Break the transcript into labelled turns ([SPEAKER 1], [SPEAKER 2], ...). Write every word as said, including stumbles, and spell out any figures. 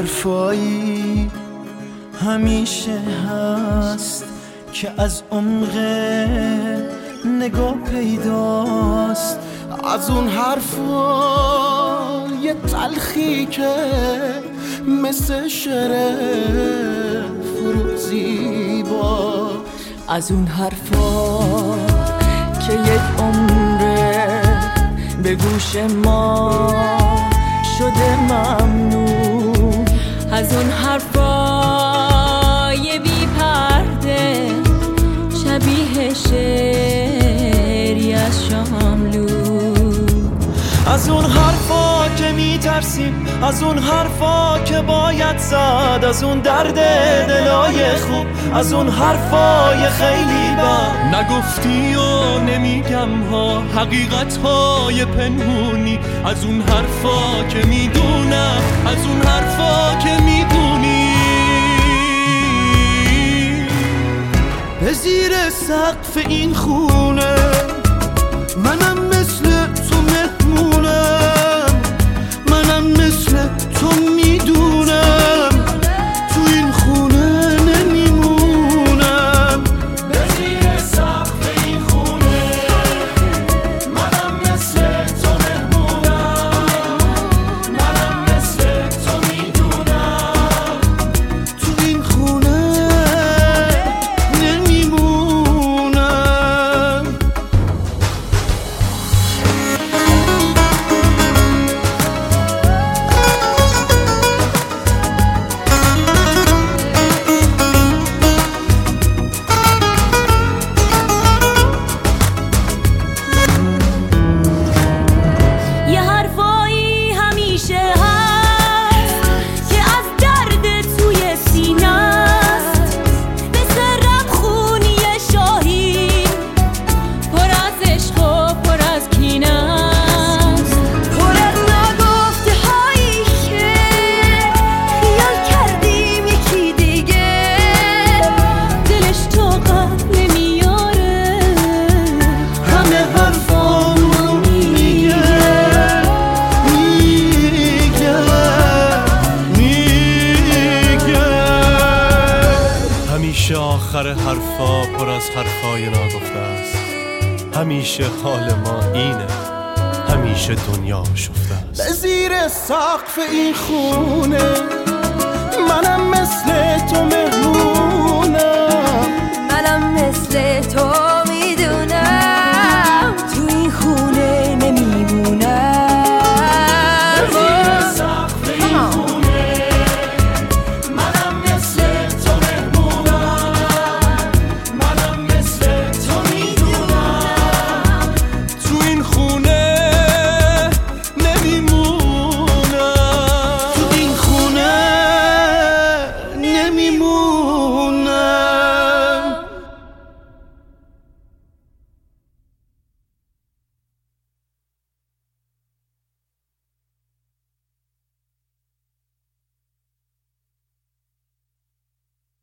[SPEAKER 1] حرفایی همیشه هست که از عمق نگاه پیداست، از اون حرفای تلخی که مثل شعر فروزیبا، از اون حرفا که یک عمره به گوش ما شده ممنون، از اون حرفای بی پرده شبیه شعری از شاملو، از اون حرفا که میترسیم، از اون حرفا که باید زد، از اون درد دلای خوب، از اون حرفای خیلی بد
[SPEAKER 2] نگفتی و نمیگم ها، حقیقت های پنهونی، از اون حرفا که میدونم، از اون حرفا که میدونی.
[SPEAKER 1] به زیر سقف این خونه منم مثل تو مهمونم، منم مثل تو میدونم تو این خونه نمیمونم.
[SPEAKER 2] به زیر سقف این خونه منم مثل تو مهمونم، منم مثل تو میدونم
[SPEAKER 1] تو این خونه نمیمونم.
[SPEAKER 3] یه حرفایی همیشه هست که از درد توی سینه است، مثل ربخونی شاهین پر از عشق و پر از کینه است، پر از نگفته هایی که خیال کردیم یکی دیگه دلش طاقت نمیاره،
[SPEAKER 1] همه حرفامو میگه میگه میگه.
[SPEAKER 2] همیشه آخر حرفا پر از حرفای ناگفته است، همیشه حال ما اینه، همیشه دنیا شفته است.
[SPEAKER 1] به زیر سقف این خونه منم مثل تو مهمونم،
[SPEAKER 3] منم مثل تو میدونم تو این خونه نمیمونم.
[SPEAKER 2] به زیر سقف این خونه منم مثل تو مهمونم، منم مثل تو میدونم تو این خونه نمیمونم.
[SPEAKER 1] تو این خونه نمیمونم.